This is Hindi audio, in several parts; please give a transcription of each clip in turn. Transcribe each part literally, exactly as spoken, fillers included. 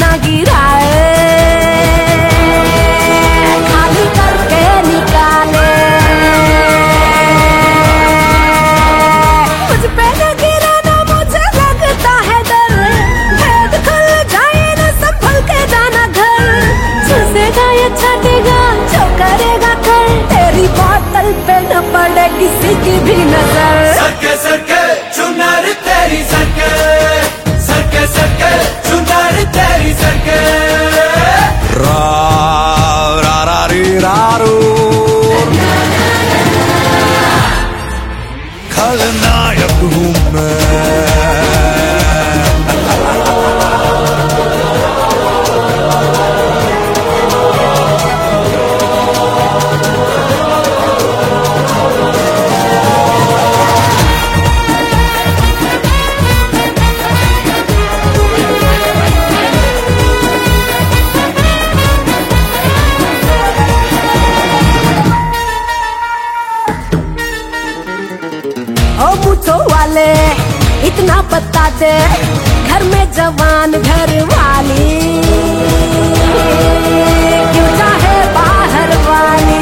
ना गिराए, खाली करके निकाले। मुझ पे न गिराना मुझे लगता है डर, भेद खुल जाए न संभल के जाना घर। चूसेगा या छाटेगा जो करेगा कर, तेरी बोतल पे न पड़े किसी की भी नजर। सरके सरके चुनर तेरी सरके, सरके सरके चुनर तेरी सरके। रा रा रा री रारू, खलनायक हूँ मैं। ओ मुझो वाले इतना बता दे, घर में जवान घर वाली क्यों चाहे बाहर वाली।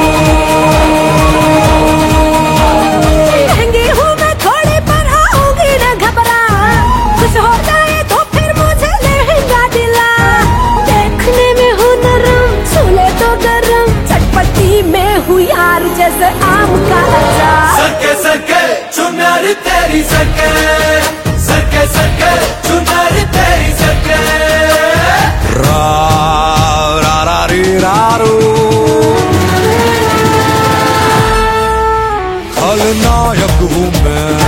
महंगी हूँ मैं थोड़ी पर आऊंगी न घबरा, खुश हो जाए तो फिर मुझे लहंगा दिला। देखने में हूँ नरम छूले तो गरम, चटपटी में हूँ यार जैसे आम का अचार। सरके सरके चुनर तेरी सरके, सरके सरके चुनर तेरी सरके। रा रा रा री रारू, खलनायक हूँ मैं।